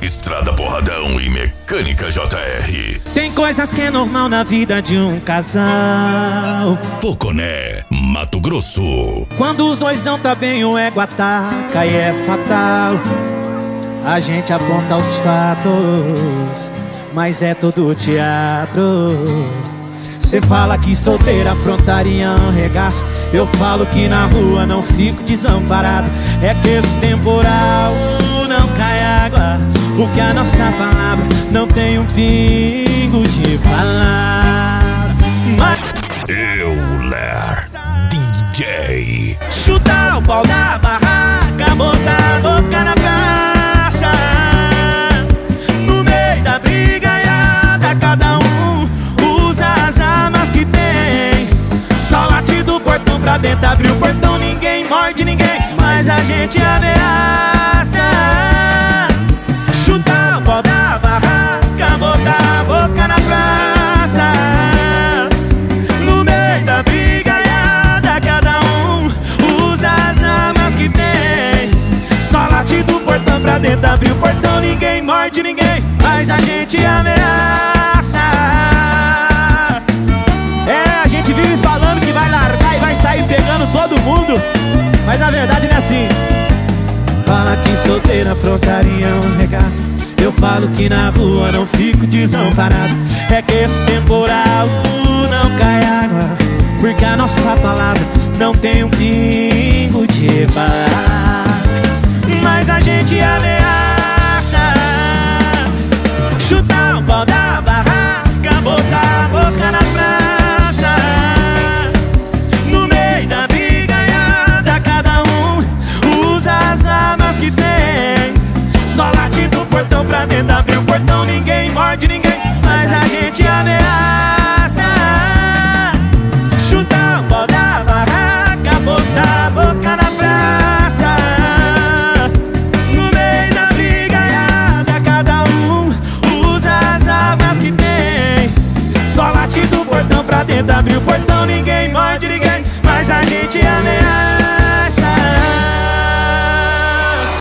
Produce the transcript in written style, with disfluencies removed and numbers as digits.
Estrada Porradão e Mecânica JR. Tem coisas que é normal na vida de um casal. Poconé, Mato Grosso. Quando os dois não tá bem, o ego ataca e é fatal. A gente aponta os fatos, mas é todo teatro. Cê fala que solteira aprontaria um regaço. Eu falo que na rua não fico desamparado. É que esse temporal não cai água, porque a nossa palavra não tem um pingo de palavra. Mas Euler DJ. chutar o pau da barraca, botar a boca na praça. No meio da brigaiada, cada um usa as armas que tem. Só late do portão pra dentro, abre o portão, ninguém morde ninguém, mas a gente ameaça. Chutar o pau da barraca, botar a boca na praça. No meio da brigaiada, cada um usa as armas que tem. Só late do portão pra dentro, abre o portão, ninguém morde ninguém, mas a gente ameaça. É, a gente vive falando que vai largar e vai sair pegando todo mundo, mas a verdade não é assim. Fala que solteira aprontaria um regaço. Eu falo que na rua não fico desamparado. É que esse temporal não cai água, porque a nossa palavra não tem um pingo de barraca, mas a gente ameaça. Chutar o pau da barraca, botar a boca na praça. No meio da brigaiada, cada um usa as armas que tem. Só late do portão pra dentro, abre o portão, ninguém morde ninguém, mas a gente ameaça. Chutar o pau da barraca, botar a boca na praça. No meio da brigaiada, cada um usa as armas que tem. Só late do portão pra dentro, abre o portão, ninguém morde ninguém, mas a gente ameaça.